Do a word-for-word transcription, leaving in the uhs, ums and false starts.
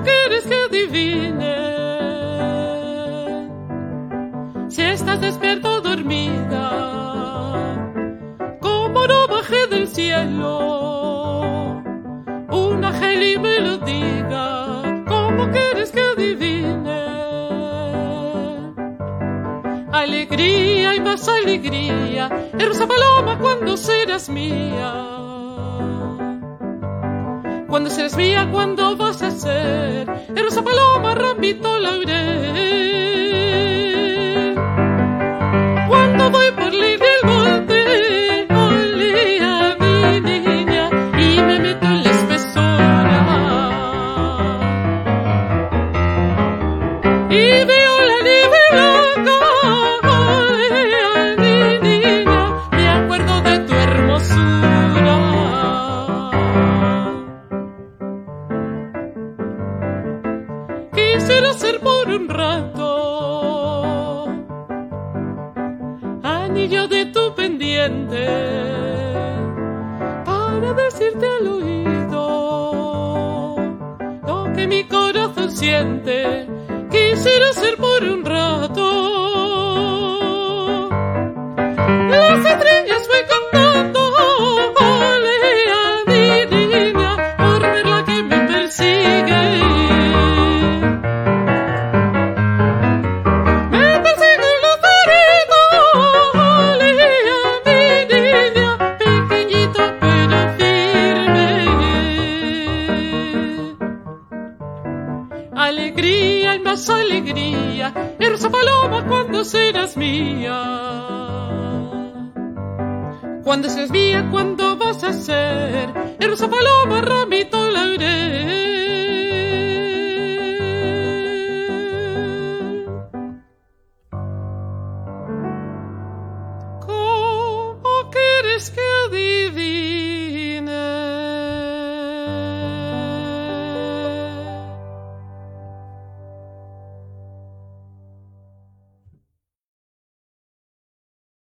quieres que adivine? Si estás despierta o dormida, como no bajé del cielo un ángel y me lo diga, ¿cómo quieres que adivine? Alegría y más alegría, hermosa paloma, cuando serás mía. Cuando serás mía, cuando vas a ser hermosa paloma, ramito laurel. Cuando voy por libre el monte, olía mi niña y me meto en la espesura y veo la nieve blanca. Olía mi niña, me acuerdo de tu hermosura. Quisiera ser por un rato anillo de tu pendiente para decirte al oído lo que mi corazón siente. Quisiera ser por un rato las estrellas voy cantando, olea mi niña, por ver la que me persigue. Alegría y más alegría, hermosa paloma, cuando serás mía. Cuando serás mía, cuando vas a ser hermosa paloma, ramito laurel. ¿Cómo quieres que adivine?